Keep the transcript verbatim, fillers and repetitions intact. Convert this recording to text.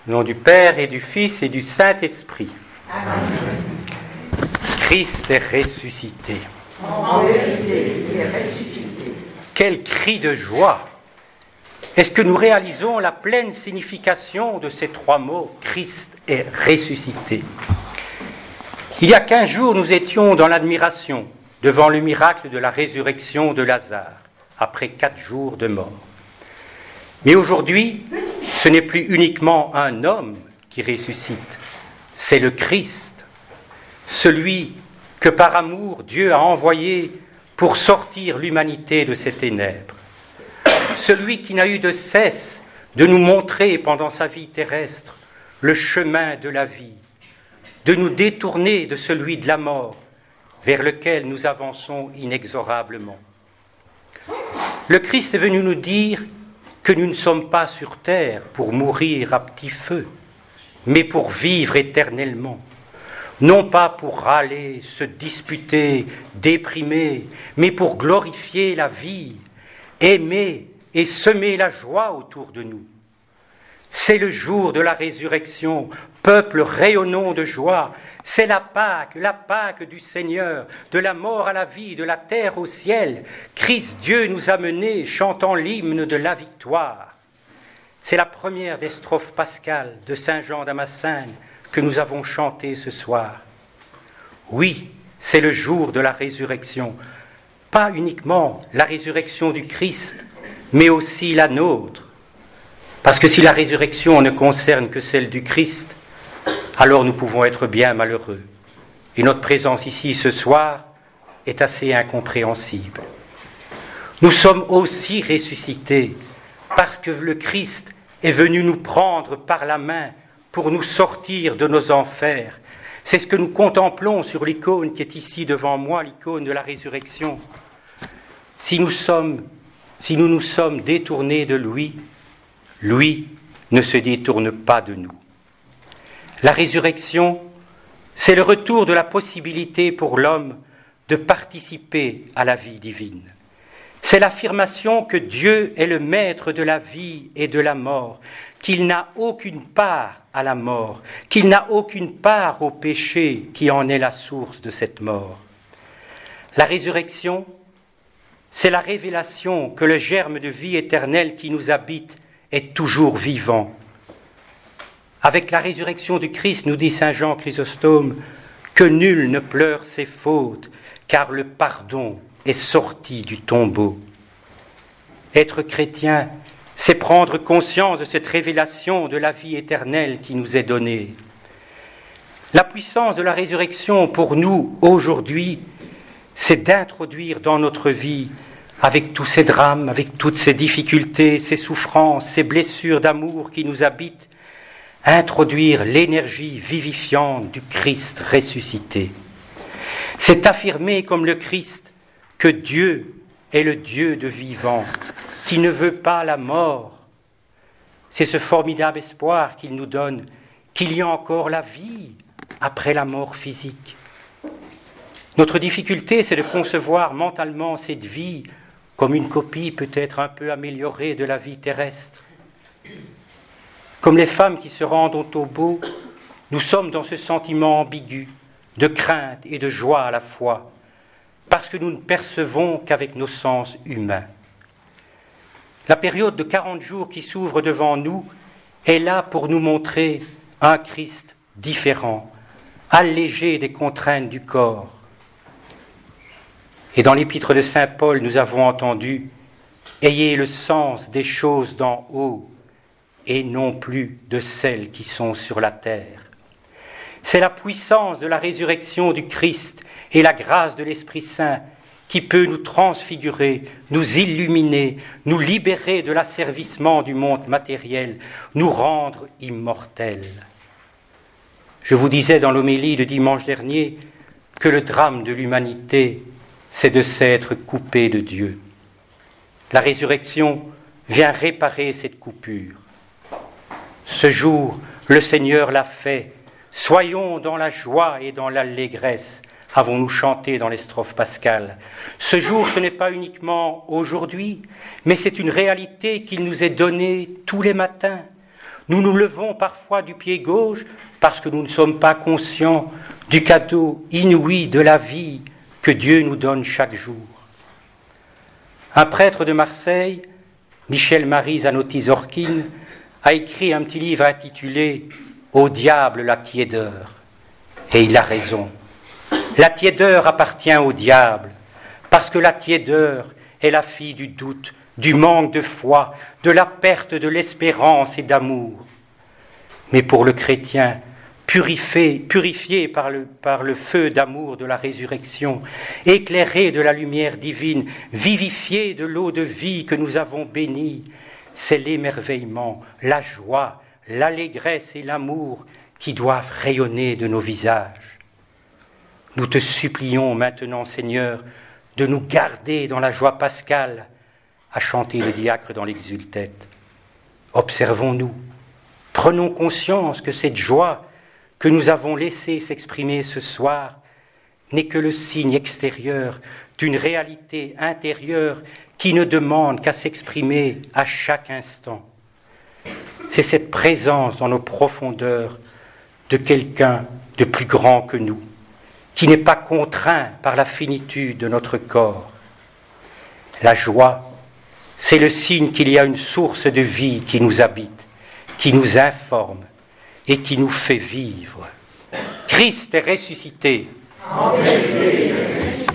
Au nom du Père et du Fils et du Saint-Esprit. Amen. Christ est ressuscité. En vérité, il est ressuscité. Quel cri de joie! Est-ce que nous réalisons la pleine signification de ces trois mots? Christ est ressuscité. Il y a quinze jours, nous étions dans l'admiration devant le miracle de la résurrection de Lazare, après quatre jours de mort. Mais aujourd'hui, ce n'est plus uniquement un homme qui ressuscite, c'est le Christ, celui que par amour Dieu a envoyé pour sortir l'humanité de ses ténèbres, celui qui n'a eu de cesse de nous montrer pendant sa vie terrestre le chemin de la vie, de nous détourner de celui de la mort vers lequel nous avançons inexorablement. Le Christ est venu nous dire que nous ne sommes pas sur terre pour mourir à petit feu, mais pour vivre éternellement. Non pas pour râler, se disputer, déprimer, mais pour glorifier la vie, aimer et semer la joie autour de nous. C'est le jour de la résurrection, peuple rayonnant de joie. C'est la Pâque, la Pâque du Seigneur, de la mort à la vie, de la terre au ciel. Christ Dieu nous a menés chantant l'hymne de la victoire. C'est la première des strophes pascales de Saint Jean Damascène que nous avons chantée ce soir. Oui, c'est le jour de la résurrection. Pas uniquement la résurrection du Christ, mais aussi la nôtre. Parce que si la résurrection ne concerne que celle du Christ, alors nous pouvons être bien malheureux. Et notre présence ici ce soir est assez incompréhensible. Nous sommes aussi ressuscités parce que le Christ est venu nous prendre par la main pour nous sortir de nos enfers. C'est ce que nous contemplons sur l'icône qui est ici devant moi, l'icône de la résurrection. Si nous sommes, si nous nous sommes détournés de lui, lui ne se détourne pas de nous. La résurrection, c'est le retour de la possibilité pour l'homme de participer à la vie divine. C'est l'affirmation que Dieu est le maître de la vie et de la mort, qu'il n'a aucune part à la mort, qu'il n'a aucune part au péché qui en est la source de cette mort. La résurrection, c'est la révélation que le germe de vie éternelle qui nous habite est toujours vivant. Avec la résurrection du Christ, nous dit saint Jean Chrysostome, que nul ne pleure ses fautes, car le pardon est sorti du tombeau. Être chrétien, c'est prendre conscience de cette révélation de la vie éternelle qui nous est donnée. La puissance de la résurrection pour nous aujourd'hui, c'est d'introduire dans notre vie, avec tous ces drames, avec toutes ces difficultés, ces souffrances, ces blessures d'amour qui nous habitent, introduire l'énergie vivifiante du Christ ressuscité. C'est affirmer comme le Christ que Dieu est le Dieu de vivant, qui ne veut pas la mort. C'est ce formidable espoir qu'il nous donne, qu'il y a encore la vie après la mort physique. Notre difficulté, c'est de concevoir mentalement cette vie comme une copie peut-être un peu améliorée de la vie terrestre. Comme les femmes qui se rendent au tombeau, nous sommes dans ce sentiment ambigu, de crainte et de joie à la fois, parce que nous ne percevons qu'avec nos sens humains. La période de quarante jours qui s'ouvre devant nous est là pour nous montrer un Christ différent, allégé des contraintes du corps. Et dans l'épître de saint Paul, nous avons entendu « Ayez le sens des choses d'en haut et non plus de celles qui sont sur la terre ». C'est la puissance de la résurrection du Christ et la grâce de l'Esprit Saint qui peut nous transfigurer, nous illuminer, nous libérer de l'asservissement du monde matériel, nous rendre immortels. Je vous disais dans l'homélie de dimanche dernier que le drame de l'humanité, c'est de s'être coupé de Dieu. La résurrection vient réparer cette coupure. Ce jour, le Seigneur l'a fait. Soyons dans la joie et dans l'allégresse, avons-nous chanté dans les strophes pascales. Ce jour, ce n'est pas uniquement aujourd'hui, mais c'est une réalité qu'il nous est donnée tous les matins Nous nous levons parfois du pied gauche parce que nous ne sommes pas conscients du cadeau inouï de la vie que Dieu nous donne chaque jour. Un prêtre de Marseille, Michel-Marie Zanotti-Zorkin, a écrit un petit livre intitulé « Au diable la tiédeur ». Et il a raison. La tiédeur appartient au diable, parce que la tiédeur est la fille du doute, du manque de foi, de la perte de l'espérance et d'amour. Mais pour le chrétien, purifié, purifié par le, par le feu d'amour de la résurrection, éclairé de la lumière divine, vivifié de l'eau de vie que nous avons bénie, c'est l'émerveillement, la joie, l'allégresse et l'amour qui doivent rayonner de nos visages. Nous te supplions maintenant, Seigneur, de nous garder dans la joie pascale, a chanté le diacre dans l'Exultet. Observons-nous, prenons conscience que cette joie que nous avons laissée s'exprimer ce soir n'est que le signe extérieur d'une réalité intérieure qui ne demande qu'à s'exprimer à chaque instant. C'est cette présence dans nos profondeurs de quelqu'un de plus grand que nous, qui n'est pas contraint par la finitude de notre corps. La joie, c'est le signe qu'il y a une source de vie qui nous habite, qui nous informe et qui nous fait vivre. Christ est ressuscité. En vérité.